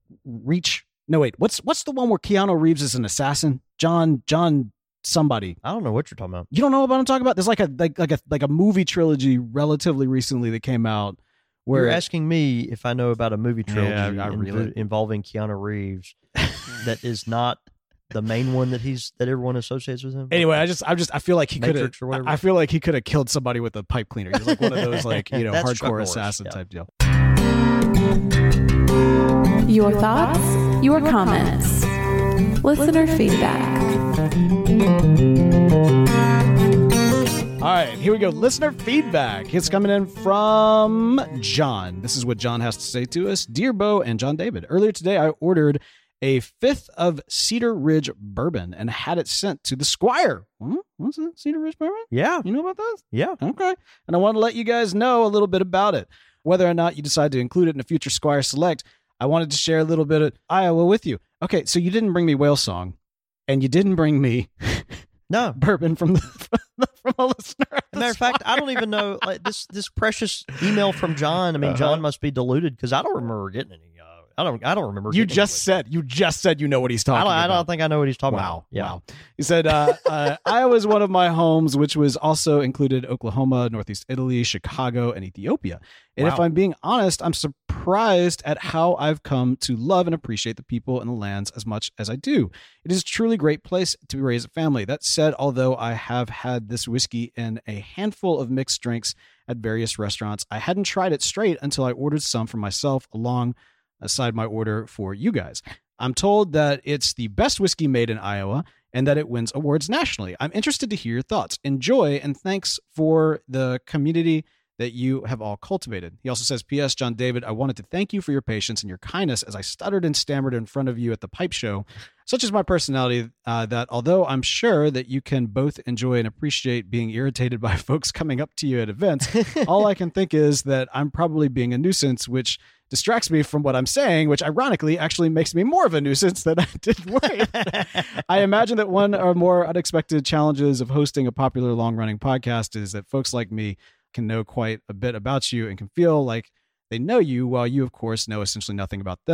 Reach. No, wait, what's what's the one where Keanu Reeves is an assassin? John, John somebody. I don't know what you're talking about. You don't know what I'm talking about? There's like a like like a like a movie trilogy relatively recently that came out. Where You're asking me if I know about a movie trilogy yeah, I, I really, involving Keanu Reeves that is not the main one that he's that everyone associates with him. Anyway, I just I just I feel like he could have I feel like he could have killed somebody with a pipe cleaner. He's like one of those like, you know, hardcore assassin yeah. type deal. Your thoughts, your comments, listener feedback. All right, here we go. Listener feedback. It's coming in from John. This is what John has to say to us. Dear Bo and John David, earlier today I ordered a fifth of Cedar Ridge bourbon and had it sent to the Squire. Hmm? What's it? Cedar Ridge bourbon? Yeah. You know about that? Yeah. Okay. And I want to let you guys know a little bit about it. Whether or not you decide to include it in a future Squire Select, I wanted to share a little bit of Iowa with you. Okay, so you didn't bring me Whale Song, and you didn't bring me no bourbon from the from a listener. As a matter of fact, I don't even know like this this precious email from John. I mean, uh-huh. John must be deluded because I don't remember getting any. Uh, I don't. I don't remember. You just said. You just said you know what he's talking I don't, about. I don't think I know what he's talking wow. about. Yeah. Wow. He said uh, uh, Iowa's one of my homes, which was also included Oklahoma, Northeast Italy, Chicago, and Ethiopia. And wow. if I'm being honest, I'm surprised at how I've come to love and appreciate the people and the lands as much as I do. It is a truly great place to raise a family. That said, although I have had this whiskey and a handful of mixed drinks at various restaurants, I hadn't tried it straight until I ordered some for myself along aside my order for you guys. I'm told that it's the best whiskey made in Iowa and that it wins awards nationally. I'm interested to hear your thoughts. Enjoy, and thanks for the community that you have all cultivated. He also says, P S. John David, I wanted to thank you for your patience and your kindness as I stuttered and stammered in front of you at the pipe show. Such is my personality uh, that although I'm sure that you can both enjoy and appreciate being irritated by folks coming up to you at events, all I can think is that I'm probably being a nuisance, which distracts me from what I'm saying, which ironically actually makes me more of a nuisance than I did worry. I imagine that one or more unexpected challenges of hosting a popular long-running podcast is that folks like me can know quite a bit about you and can feel like they know you while you, of course, know essentially nothing about them.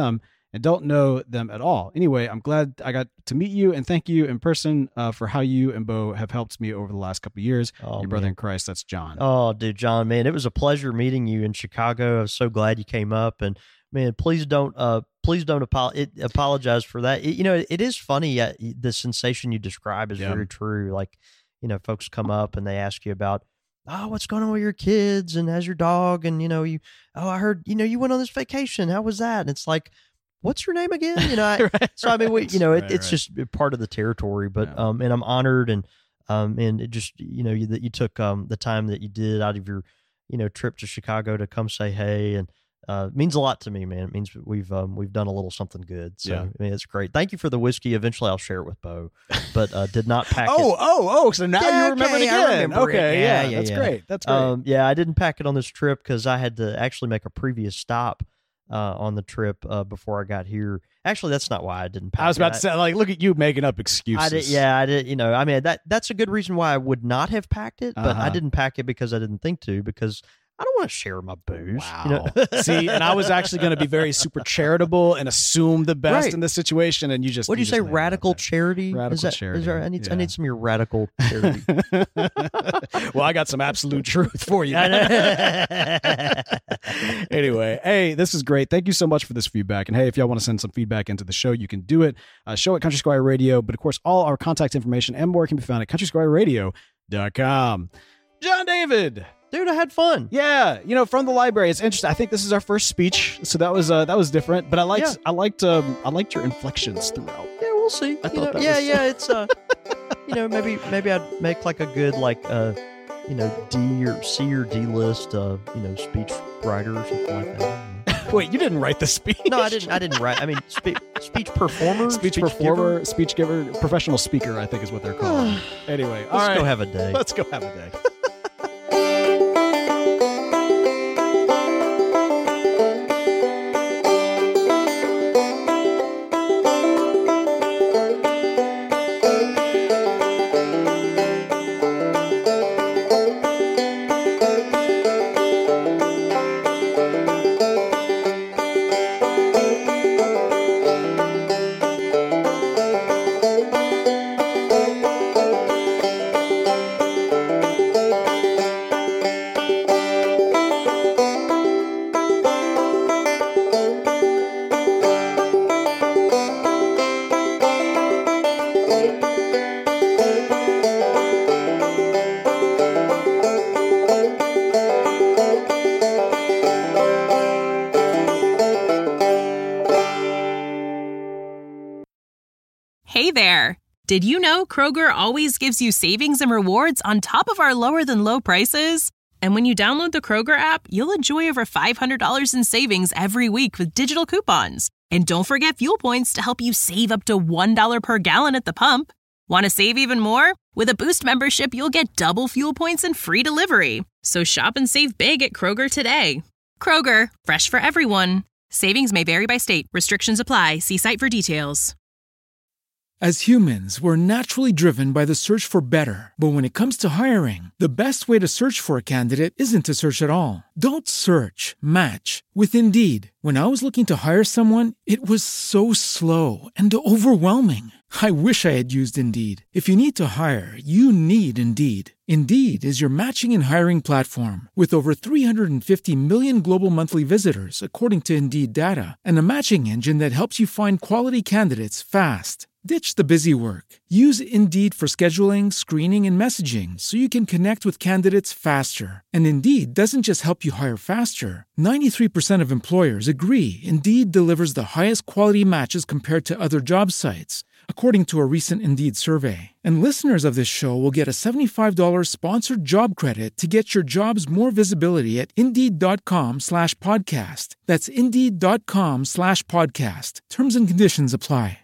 and don't know them at all. Anyway, I'm glad I got to meet you and thank you in person uh, for how you and Bo have helped me over the last couple of years. Oh, Your brother man. in Christ, that's John. Oh, dude, John, man, it was a pleasure meeting you in Chicago. I was so glad you came up, and man, please don't, uh, please don't apo- it, apologize for that. It, you know, it is funny. Uh, the sensation you describe is Yeah. very true. Like, you know, folks come up and they ask you about, oh, what's going on with your kids and how's your dog? And, you know, you, oh, I heard, you know, you went on this vacation. How was that? And it's like, what's your name again? You know, I, Right, so I mean, we, you know, it, right, it's right. just part of the territory, but, Yeah. um, and I'm honored and, um, and it just, you know, you, that you took, um, the time that you did out of your, you know, trip to Chicago to come say hey. And, uh, it means a lot to me, man. It means we've, um, we've done a little something good. So, Yeah. I mean, it's great. Thank you for the whiskey. Eventually I'll share it with Bo, but, uh, did not pack Oh, it. oh, oh! So now Yeah, you remember okay, it I again. remember it. Okay, Yeah, yeah, yeah, that's yeah. great. That's great. Um, yeah, I didn't pack it on this trip because I had to actually make a previous stop uh, on the trip uh, before I got here. Actually, that's not why I didn't pack I was about it. to say, like, look at you making up excuses. I did, yeah, I did. You know, I mean, that that's a good reason why I would not have packed it, but I Uh-huh. didn't pack it because I didn't think to, because I don't want to share my booze. Wow. You know? See, and I was actually going to be very super charitable and assume the best Right. in this situation, and you just What do you, just say? nailed it Radical out there. charity? Radical is that, charity, Is there, I need I yeah. need some of your radical charity. Well, I got some absolute truth for you. I know. Anyway, hey, this is great. Thank you so much for this feedback. And hey, if y'all want to send some feedback into the show, you can do it. Uh, show at Country Squire Radio. But of course, all our contact information and more can be found at country squire radio dot com. John David. Dude, I had fun. Yeah, you know, from the library. It's interesting. I think this is our first speech, so that was uh, that was different. But I liked Yeah. I liked um, I liked your inflections throughout. Yeah, we'll see. I You thought know, that yeah, was- yeah. It's uh, you know, maybe maybe I'd make like a good like uh, you know, D or C or D list uh, you know, speech writer or something like that. Wait, you didn't write the speech? No, I didn't. I didn't write. I mean, spe- speech performer, Speech, giver? performer, speech giver, professional speaker, I think is what they're called. Anyway, all Let's right. go have a day. Let's go have a day. Hey there! Did you know Kroger always gives you savings and rewards on top of our lower than low prices? And when you download the Kroger app, you'll enjoy over five hundred dollars in savings every week with digital coupons. And don't forget fuel points to help you save up to one dollar per gallon at the pump. Want to save even more? With a Boost membership, you'll get double fuel points and free delivery. So shop and save big at Kroger today. Kroger, fresh for everyone. Savings may vary by state. Restrictions apply. See site for details. As humans, we're naturally driven by the search for better. But when it comes to hiring, the best way to search for a candidate isn't to search at all. Don't search, match with Indeed. When I was looking to hire someone, it was so slow and overwhelming. I wish I had used Indeed. If you need to hire, you need Indeed. Indeed is your matching and hiring platform with over three hundred fifty million global monthly visitors, according to Indeed data, and a matching engine that helps you find quality candidates fast. Ditch the busy work. Use Indeed for scheduling, screening, and messaging so you can connect with candidates faster. And Indeed doesn't just help you hire faster. ninety-three percent of employers agree Indeed delivers the highest quality matches compared to other job sites, according to a recent Indeed survey. And listeners of this show will get a seventy-five dollars sponsored job credit to get your jobs more visibility at Indeed.com slash podcast. That's Indeed.com slash podcast. Terms and conditions apply.